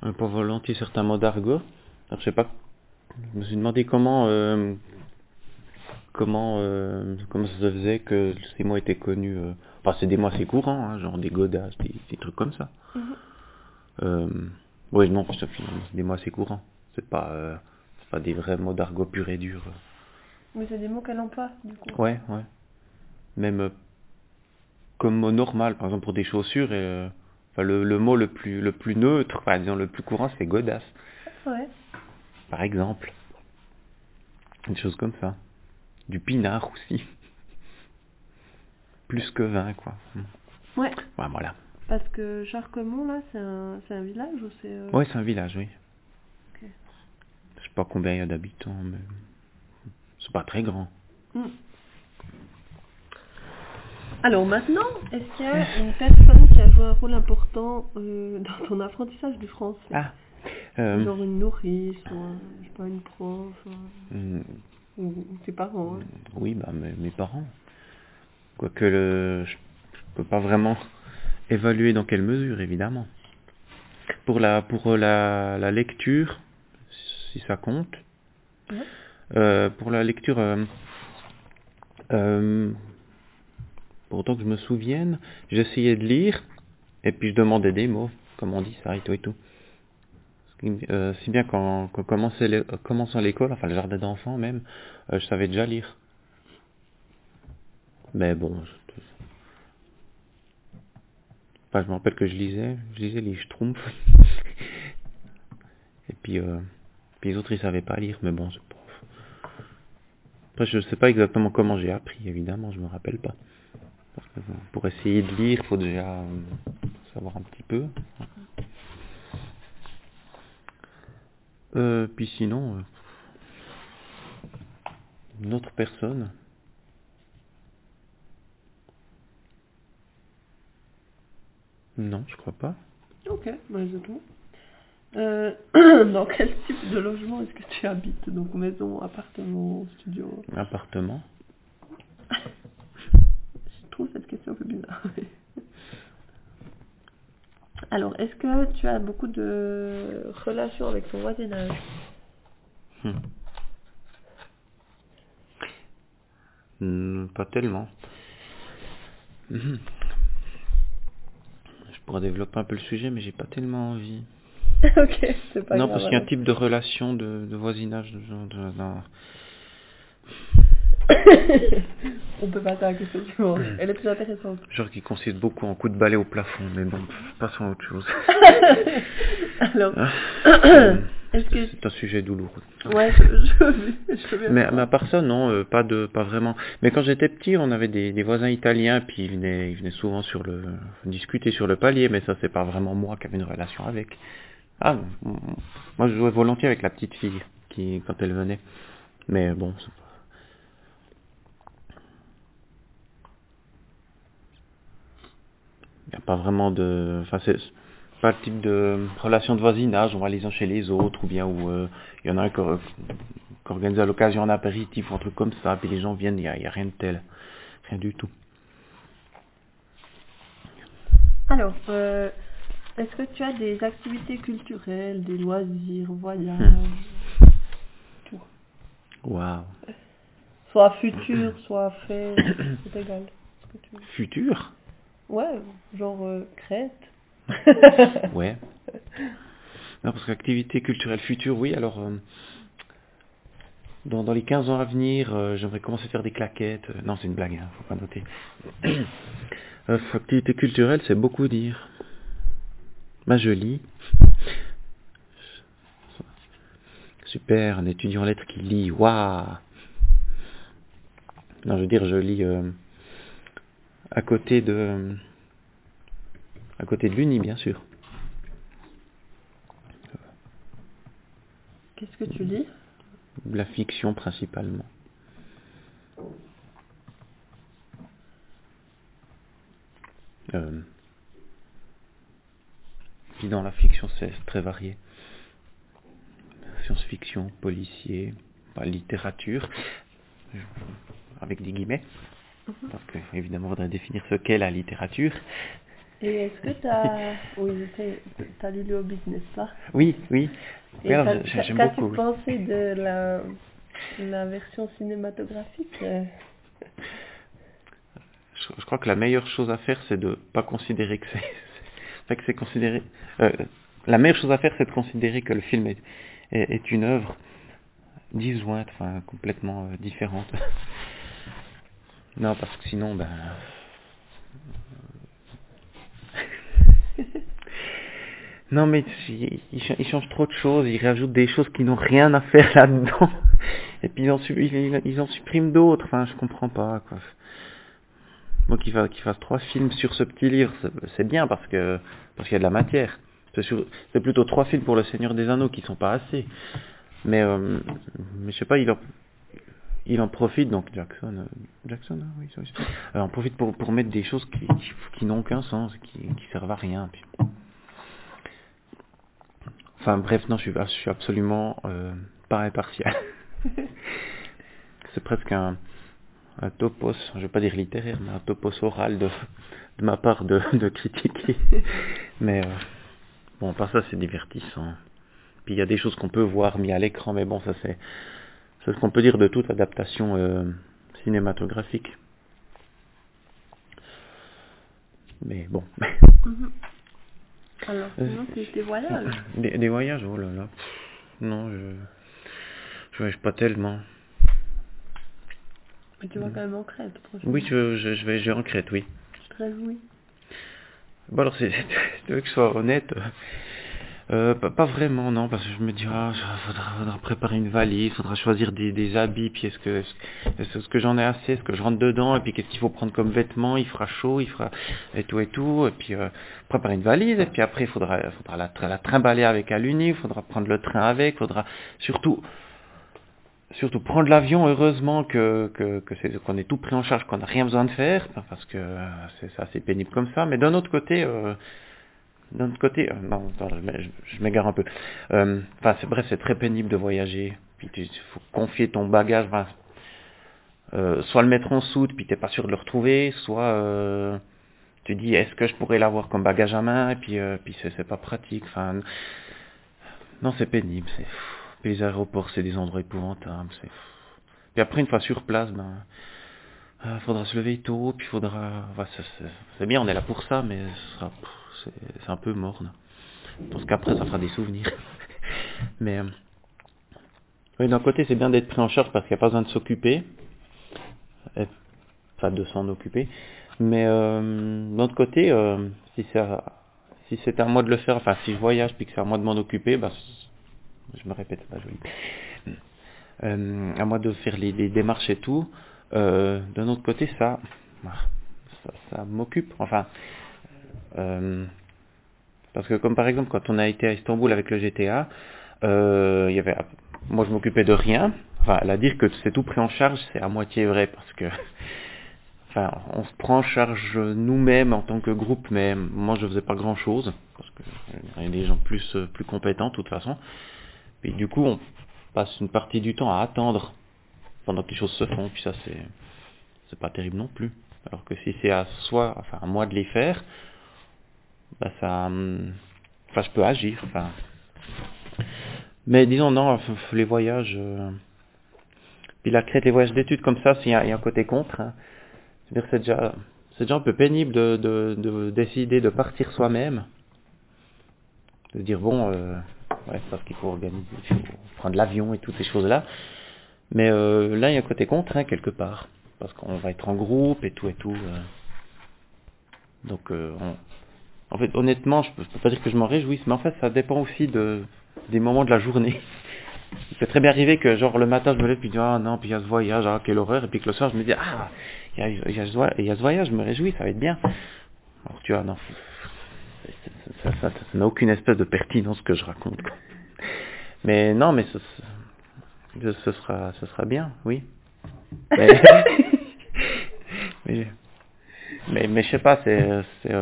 Pas volontiers certains mots d'argot. Alors, je sais pas, je me suis demandé comment ça se faisait que ces mots étaient connus. Enfin, c'est des mots assez courants, hein, genre des godasses, des trucs comme ça. Oui, non, c'est des mots assez courants. C'est pas des vrais mots d'argot pur et dur. Mais c'est des mots qu'elle emploie, du coup. Ouais. Même comme mot normal, par exemple pour des chaussures, enfin, le mot le plus neutre, enfin, disons le plus courant, c'est godasse. Ouais. Par exemple. Une chose comme ça. Du pinard aussi. Plus que 20, quoi. Ouais. Ouais, voilà. Parce que Charquemont, là, c'est un village ou c'est... Ouais, c'est un village, oui. Ok. Je sais pas combien il y a d'habitants, mais c'est pas très grand. Alors maintenant, est-ce qu'il y a une personne qui a joué un rôle important dans ton apprentissage du français? Ah. Genre une nourrice, ou je sais pas, une prof, ou tes parents. Hein. Oui, bah mes parents. Quoique je peux pas vraiment évaluer dans quelle mesure, évidemment. Pour la lecture, si ça compte. Ouais. Pour la lecture, pour autant que je me souvienne, j'essayais de lire, et puis je demandais des mots, comme on dit ça, et tout et tout. Si bien qu'en commençant l'école, enfin le jardin d'enfants même, je savais déjà lire. Mais bon, enfin, je me rappelle que je lisais les Schtroumpfs. Et puis les autres ils savaient pas lire, mais bon, c'est pas... Après je sais pas exactement comment j'ai appris, évidemment, je me rappelle pas. Parce que pour essayer de lire, il faut déjà savoir un petit peu. Puis sinon, une autre personne. Non, je crois pas. Ok, bah c'est tout. Dans quel type de logement est-ce que tu habites? Donc maison, appartement, studio? Appartement. Je trouve cette question un peu bizarre. Alors, est-ce que tu as beaucoup de relations avec ton voisinage? Pas tellement. Je pourrais développer un peu le sujet, mais j'ai pas tellement envie. Ok, c'est pas Non, grave. parce qu'il y a un Alors. type de relation de voisinage. Non. On peut passer à la question suivante. Elle est plus intéressante. Genre qui consiste beaucoup en coups de balai au plafond, mais bon, passons à autre chose. Alors, est-ce que... C'est un sujet douloureux. Ouais, je veux bien Mais savoir. à part ça, non, pas vraiment. Mais quand j'étais petit, on avait des voisins italiens, puis ils venaient souvent discuter sur le palier, mais ça c'est pas vraiment moi qui avais une relation avec. Ah, moi je jouais volontiers avec la petite fille quand elle venait. Mais bon, il n'y a pas vraiment de... Enfin, c'est pas le type de relation de voisinage, on va les uns chez les autres, ou bien où il y en a un qui organise à l'occasion un apéritif ou un truc comme ça, puis les gens viennent, il y a rien de tel. Rien du tout. Alors, est-ce que tu as des activités culturelles, des loisirs, voyages, tout? Waouh. Soit futur, soit fait, c'est égal. Ce que tu veux. Futur? Ouais, genre Crète. Ouais. Non, parce qu'activité culturelle future, oui, alors... Dans les 15 ans à venir, j'aimerais commencer à faire des claquettes. Non, c'est une blague, hein, faut pas noter. Activité culturelle, c'est beaucoup dire. Bah, je lis. Super, un étudiant en lettres qui lit. Waouh. Non, je veux dire, je lis à côté de l'Uni, bien sûr. Qu'est-ce que tu lis? La fiction, principalement. Puis dans la fiction, c'est très varié. Science-fiction, policier, littérature, avec des guillemets, parce que évidemment, on faudrait définir ce qu'est la littérature. Et est-ce que t'as lu le business, là? Oui. Et Alors, j'aime qu'as-tu beaucoup. pensé de la version cinématographique? Je crois que la meilleure chose à faire, c'est de pas considérer que que c'est considéré. La meilleure chose à faire, c'est de considérer que le film est une œuvre disjointe, enfin complètement différente. Non, parce que sinon, non, mais il change trop de choses, il rajoute des choses qui n'ont rien à faire là-dedans, et puis ils en suppriment d'autres, enfin je comprends pas, quoi. Moi qu'il fasse 3 films sur ce petit livre, c'est bien parce qu'il y a de la matière. C'est plutôt 3 films pour Le Seigneur des Anneaux qui sont pas assez. Mais je sais pas, il en profite, donc Jackson, hein, oui, ça aussi. En profite pour mettre des choses qui n'ont aucun sens, qui servent à rien. Puis. Enfin bref, non, je suis absolument pas impartial. C'est presque un topos, je vais pas dire littéraire, mais un topos oral de ma part de critiquer. Mais bon, par ça c'est divertissant. Puis il y a des choses qu'on peut voir mis à l'écran, mais bon, ça c'est ce qu'on peut dire de toute adaptation cinématographique. Mais bon. Alors, sinon, c'est des voyages. Des voyages, oh là là. Non, je voyage pas tellement. Mais tu vas quand même en Crète, prochainement. Oui, je vais en Crète, oui. Je te réjouis. Bon alors, tu veux que je sois honnête, pas vraiment, non, parce que je me dis, faudra préparer une valise, faudra choisir des habits, puis est-ce que j'en ai assez, est-ce que je rentre dedans, et puis qu'est-ce qu'il faut prendre comme vêtements, il fera chaud, et tout, et puis préparer une valise, et puis après il faudra la trimballer avec à l'Uni, il faudra prendre le train avec, faudra surtout prendre l'avion, heureusement qu'on est tout pris en charge, qu'on n'a rien besoin de faire, parce que c'est assez pénible comme ça, mais d'un autre côté, non, je m'égare un peu. C'est très pénible de voyager, puis il faut confier ton bagage, soit le mettre en soute, puis t'es pas sûr de le retrouver, soit tu dis, est-ce que je pourrais l'avoir comme bagage à main, et puis c'est pas pratique, enfin, non, c'est pénible, puis les aéroports, c'est des endroits épouvantables, puis après, une fois sur place, faudra se lever tôt, puis c'est bien, on est là pour ça, mais c'est un peu morne. Parce qu'après, ça fera des souvenirs. Mais, oui, d'un côté, c'est bien d'être pris en charge parce qu'il n'y a pas besoin de s'occuper. Enfin, de s'en occuper. Mais, d'un autre côté, si c'est à moi de le faire, enfin, si je voyage puis que c'est à moi de m'en occuper, je me répète, c'est pas joli. À moi de faire les démarches et tout. D'un autre côté, ça m'occupe. Enfin, parce que comme par exemple quand on a été à Istanbul avec le GTA, moi je m'occupais de rien. Enfin, à dire que c'est tout pris en charge, c'est à moitié vrai parce que, enfin, on se prend en charge nous-mêmes en tant que groupe, mais moi je faisais pas grand-chose parce que il y a des gens plus compétents de toute façon. Et du coup, on passe une partie du temps à attendre pendant que les choses se font, puis ça c'est pas terrible non plus. Alors que si c'est à moi de les faire, je peux agir. Mais disons non, les voyages, puis la Crète, les voyages d'études comme ça, il y a un côté contre. Hein. C'est-à-dire que c'est déjà un peu pénible de décider de partir soi-même, de dire bon, parce qu'il faut organiser, il faut prendre l'avion et toutes ces choses-là. Mais là, il y a un côté contraint quelque part, parce qu'on va être en groupe et tout. Donc, en fait, honnêtement, je peux pas dire que je m'en réjouisse, mais en fait, ça dépend aussi des moments de la journée. Il peut très bien arriver que, genre, le matin, je me lève, puis je dis, ah non, puis il y a ce voyage, ah, quelle horreur, et puis que le soir, je me dis, ah, il y a ce voyage, je me réjouis, ça va être bien. Alors, tu vois, non, ça n'a aucune espèce de pertinence que je raconte, quoi. Mais non, mais ce sera bien, oui. Mais je sais pas, c'est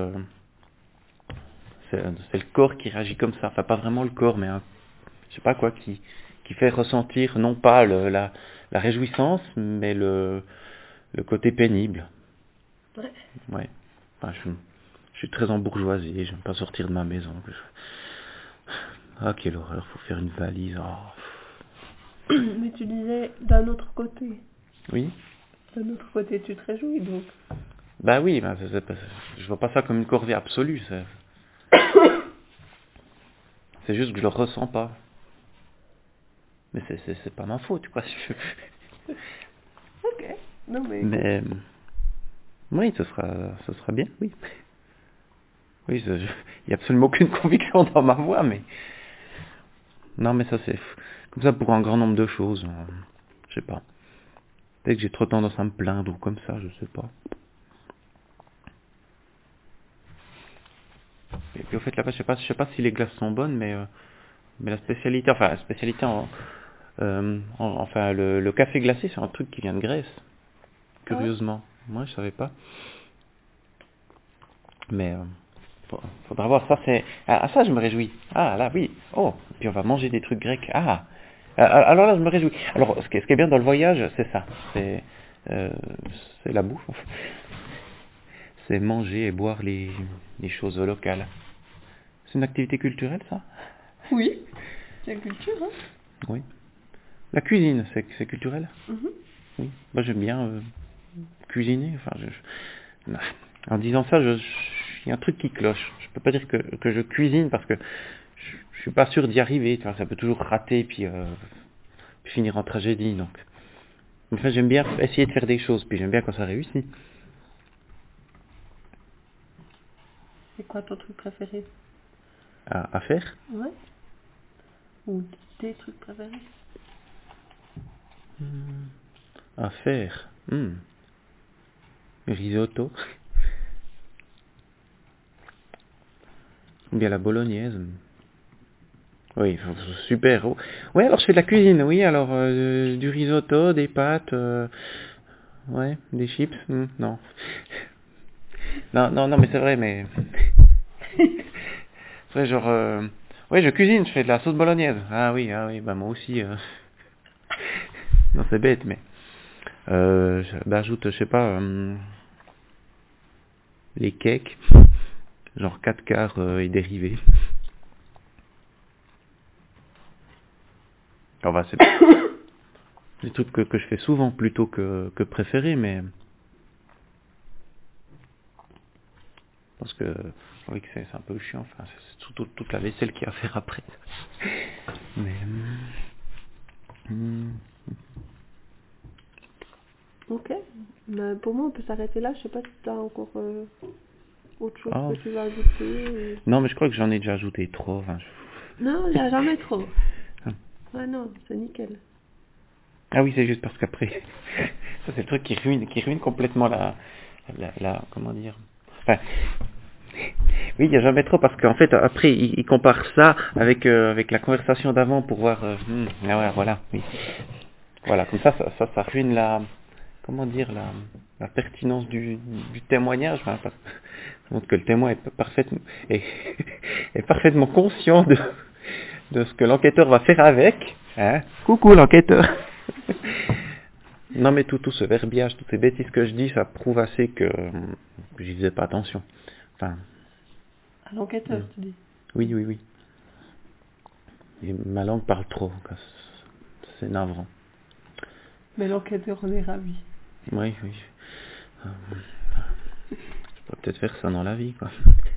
le corps qui réagit comme ça. Enfin, pas vraiment le corps, mais je sais pas quoi, qui fait ressentir non pas la réjouissance, mais le côté pénible. Ouais. Ouais. Enfin, je suis très embourgeoisé, j'aime pas sortir de ma maison. Ah, quelle horreur, faut faire une valise. Oh. Mais tu disais d'un autre côté. Oui. D'un autre côté, tu te réjouis donc. Bah oui, bah, je vois pas ça comme une corvée absolue. C'est juste que je le ressens pas. Mais c'est pas ma faute, quoi. Ok. Non mais. Mais oui, ce sera bien, oui. Oui, il y a absolument aucune conviction dans ma voix, mais non, mais ça c'est comme ça pour un grand nombre de choses. Je sais pas. Peut-être que j'ai trop tendance à me plaindre ou comme ça, je sais pas. Et puis au fait là-bas, je sais pas si les glaces sont bonnes, mais la spécialité, enfin le café glacé, c'est un truc qui vient de Grèce. Curieusement, moi je savais pas. Mais faudra voir, ça c'est... ça je me réjouis. Ah là oui, oh, puis on va manger des trucs grecs. Alors là je me réjouis. Alors ce qui est bien dans le voyage, c'est ça. C'est la bouffe. C'est manger et boire les choses locales. C'est une activité culturelle ça? Oui, c'est la culture, hein. Oui. La cuisine, c'est culturel? Mhm. Oui. Moi j'aime bien cuisiner. Enfin, en disant ça, il y a un truc qui cloche. Je peux pas dire que je cuisine parce que je suis pas sûr d'y arriver. Tu vois, ça peut toujours rater puis finir en tragédie. Donc, enfin, j'aime bien essayer de faire des choses. Puis j'aime bien quand ça réussit. C'est quoi ton truc préféré? À faire? Ouais. Ou tes trucs préférés? À faire. Risotto. Ou bien la bolognaise. Oui, super. Ouais, alors je fais de la cuisine, oui. Alors, du risotto, des pâtes, ouais, des chips. Non. Non, mais c'est vrai, mais... c'est vrai, genre... ouais, je cuisine, je fais de la sauce bolognaise. Ah oui, bah moi aussi. Non, c'est bête, mais... j'ajoute, je sais pas, les cakes, genre 4 quarts et dérivés. Enfin, c'est des trucs que je fais souvent plutôt que préférés, mais... Parce que, oui, que c'est un peu chiant, enfin, c'est toute la vaisselle qu'il y a à faire après. Mais... Ok. Mais pour moi, on peut s'arrêter là. Je sais pas si tu as encore autre chose que tu veux ajouter. Non, mais je crois que j'en ai déjà ajouté trop. Enfin, Non, il n'y a jamais trop. Ah. Ah non, c'est nickel. Ah oui, c'est juste parce qu'après, ça c'est le truc qui ruine complètement la comment dire. Enfin, oui, il n'y a jamais trop parce qu'en fait, après, il compare ça avec la conversation d'avant pour voir. Ah ouais, voilà, oui. Voilà, comme ça ruine comment dire, la pertinence du témoignage. Enfin, ça montre que le témoin est parfaitement conscient de ce que l'enquêteur va faire avec. Hein? Coucou l'enquêteur. Non mais tout ce verbiage, toutes ces bêtises que je dis, ça prouve assez que j'y faisais pas attention. Enfin. À l'enquêteur, tu dis? Oui. Et ma langue parle trop. C'est navrant. Mais l'enquêteur en est ravi. Oui. Je pourrais peut-être faire ça dans la vie, quoi.